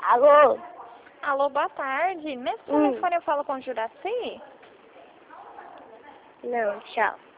Alô? Alô, boa tarde. Nesse telefone eu falo com o Juraci? Não, tchau.